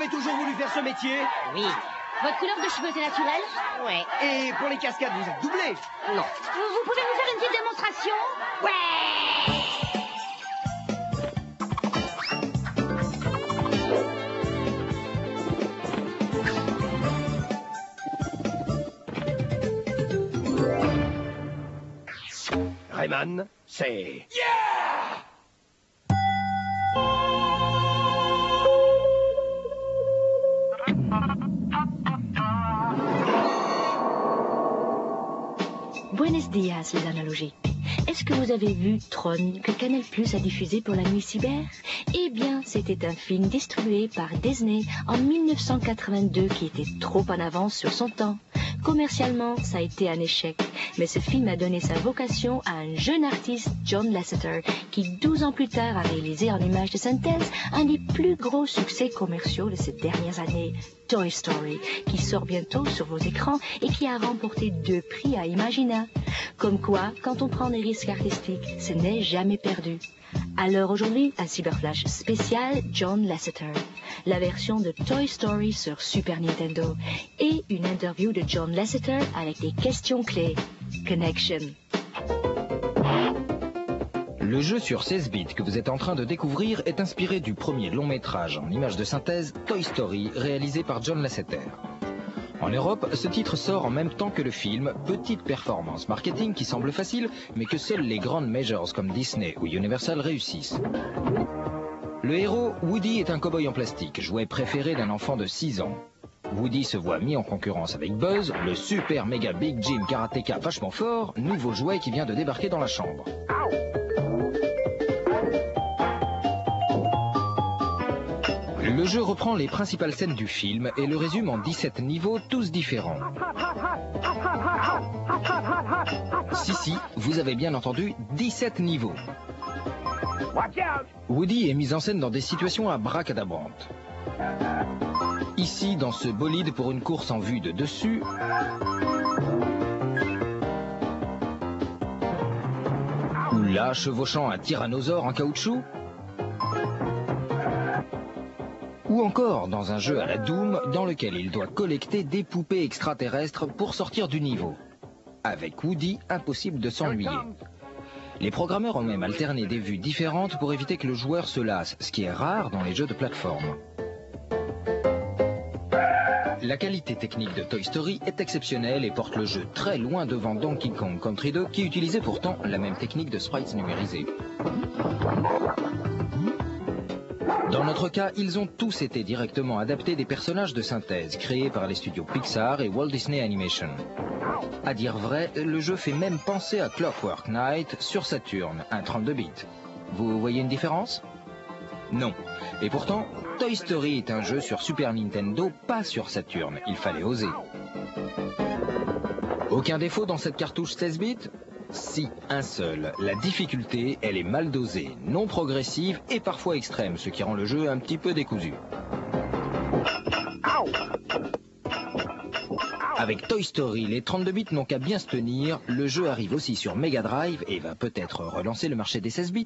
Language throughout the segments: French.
avez toujours voulu faire ce métier? Oui. Votre couleur de cheveux était naturelle? Ouais. Et pour les cascades, vous êtes doublé? Non. Vous pouvez nous faire une petite démonstration? Rayman, c'est... Buenos días, les analogiques. Est-ce que vous avez vu Tron que Canal+ a diffusé pour la nuit cyber? Eh bien, c'était un film distribué par Disney en 1982 qui était trop en avance sur son temps. Commercialement, ça a été un échec, mais ce film a donné sa vocation à un jeune artiste, John Lasseter, qui 12 ans plus tard a réalisé en images de synthèse un des plus gros succès commerciaux de ces dernières années, Toy Story, qui sort bientôt sur vos écrans et qui a remporté 2 prix à Imagina. Comme quoi, quand on prend des risques artistiques, ce n'est jamais perdu. Alors aujourd'hui, un Cyberflash spécial John Lasseter, la version de Toy Story sur Super Nintendo et une interview de John Lasseter avec des questions clés. Connection. Le jeu sur 16 bits que vous êtes en train de découvrir est inspiré du premier long métrage en images de synthèse Toy Story réalisé par John Lasseter. En Europe, ce titre sort en même temps que le film, petite performance marketing qui semble facile, mais que seules les grandes majors comme Disney ou Universal réussissent. Le héros, Woody, est un cow-boy en plastique, jouet préféré d'un enfant de 6 ans. Woody se voit mis en concurrence avec Buzz, le super méga Big Jim karatéka vachement fort, nouveau jouet qui vient de débarquer dans la chambre. Le jeu reprend les principales scènes du film et le résume en 17 niveaux, tous différents. Si, vous avez bien entendu, 17 niveaux. Woody est mis en scène dans des situations abracadabrantes. Ici, dans ce bolide pour une course en vue de dessus. Ou là, chevauchant un tyrannosaure en caoutchouc. Ou encore dans un jeu à la Doom dans lequel il doit collecter des poupées extraterrestres pour sortir du niveau. Avec Woody, impossible de s'ennuyer. Les programmeurs ont même alterné des vues différentes pour éviter que le joueur se lasse, ce qui est rare dans les jeux de plateforme. La qualité technique de Toy Story est exceptionnelle et porte le jeu très loin devant Donkey Kong Country 2 qui utilisait pourtant la même technique de sprites numérisés. Dans notre cas, ils ont tous été directement adaptés des personnages de synthèse créés par les studios Pixar et Walt Disney Animation. À dire vrai, le jeu fait même penser à Clockwork Knight sur Saturn, un 32 bits. Vous voyez une différence? Non. Et pourtant, Toy Story est un jeu sur Super Nintendo, pas sur Saturn. Il fallait oser. Aucun défaut dans cette cartouche 16 bits? Si, un seul. La difficulté, elle est mal dosée, non progressive et parfois extrême, ce qui rend le jeu un petit peu décousu. Avec Toy Story, les 32 bits n'ont qu'à bien se tenir, le jeu arrive aussi sur Mega Drive et va peut-être relancer le marché des 16 bits.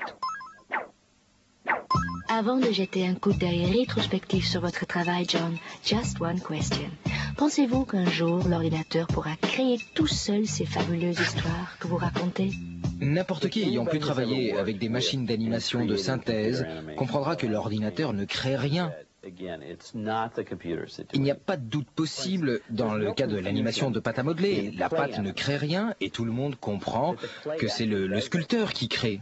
Avant de jeter un coup d'œil rétrospectif sur votre travail, John, just one question. Pensez-vous qu'un jour, l'ordinateur pourra créer tout seul ces fabuleuses histoires que vous racontez? N'importe qui ayant pu travailler avec des machines d'animation de synthèse comprendra que l'ordinateur ne crée rien. Il n'y a pas de doute possible dans le cas de l'animation de pâte à modeler. La pâte ne crée rien et tout le monde comprend que c'est le sculpteur qui crée.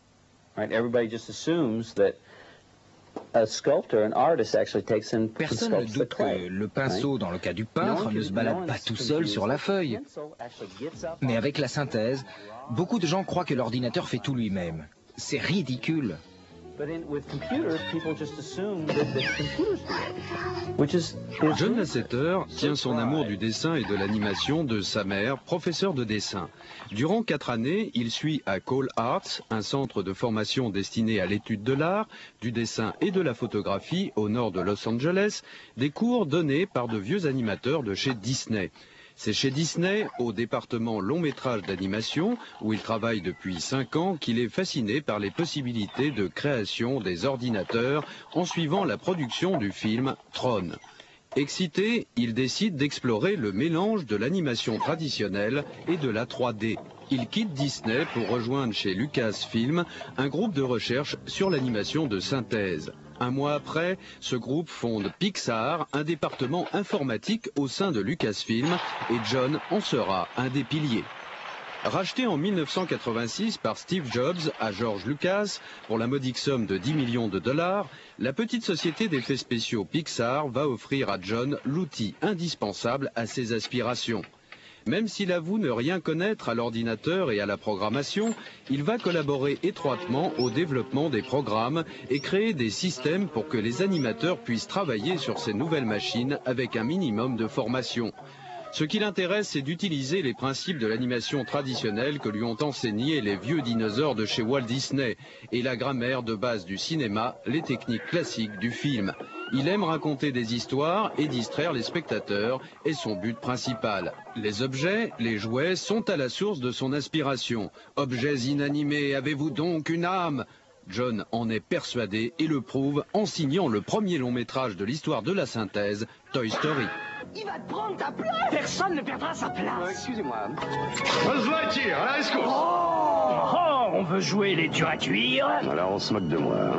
Personne ne doute que le pinceau, dans le cas du peintre, ne se balade pas tout seul sur la feuille. Mais avec la synthèse, beaucoup de gens croient que l'ordinateur fait tout lui-même. C'est ridicule. John Lasseter tient son amour du dessin et de l'animation de sa mère, professeure de dessin. Durant 4 années, il suit à Cole Arts, un centre de formation destiné à l'étude de l'art, du dessin et de la photographie au nord de Los Angeles, des cours donnés par de vieux animateurs de chez Disney. C'est chez Disney, au département long métrage d'animation, où il travaille depuis 5 ans, qu'il est fasciné par les possibilités de création des ordinateurs en suivant la production du film Tron. Excité, il décide d'explorer le mélange de l'animation traditionnelle et de la 3D. Il quitte Disney pour rejoindre chez Lucasfilm un groupe de recherche sur l'animation de synthèse. Un mois après, ce groupe fonde Pixar, un département informatique au sein de Lucasfilm, et John en sera un des piliers. Racheté en 1986 par Steve Jobs à George Lucas pour la modique somme de $10 millions, la petite société d'effets spéciaux Pixar va offrir à John l'outil indispensable à ses aspirations. Même s'il avoue ne rien connaître à l'ordinateur et à la programmation, il va collaborer étroitement au développement des programmes et créer des systèmes pour que les animateurs puissent travailler sur ces nouvelles machines avec un minimum de formation. Ce qui l'intéresse, c'est d'utiliser les principes de l'animation traditionnelle que lui ont enseignés les vieux dinosaures de chez Walt Disney et la grammaire de base du cinéma, les techniques classiques du film. Il aime raconter des histoires et distraire les spectateurs est son but principal. Les objets, les jouets, sont à la source de son inspiration. Objets inanimés, avez-vous donc une âme ? John en est persuadé et le prouve en signant le premier long métrage de l'histoire de la synthèse, Toy Story. Il va te prendre ta place. Personne ne perdra sa place. Excusez-moi. Buzz Lightyear, à la rescousse. Oh, on veut jouer les durs à cuire. Alors on se moque de moi.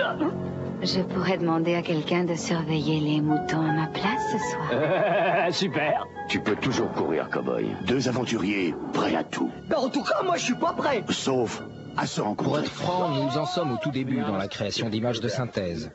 Je pourrais demander à quelqu'un de surveiller les moutons à ma place ce soir. Super. Tu peux toujours courir, cow-boy. 2 aventuriers, prêts à tout. Ben, en tout cas, moi, je suis pas prêt. Sauf à se Pour rencontrer. être franc, nous en sommes au tout début dans la création d'images de synthèse.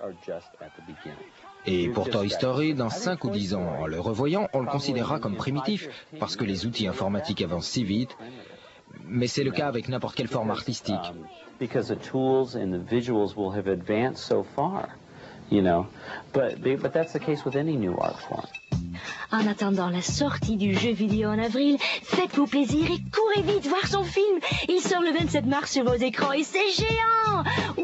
Et pour Toy Story, dans 5 ou 10 ans, en le revoyant, on le considérera comme primitif, parce que les outils informatiques avancent si vite. Mais c'est le cas avec n'importe quelle forme artistique. Because the tools and the visuals will have advanced so far, you know. But that's the case with any new art form. En attendant la sortie du jeu vidéo en avril, faites-vous plaisir et courez vite voir son film. Il sort le 27 mars sur vos écrans et c'est géant!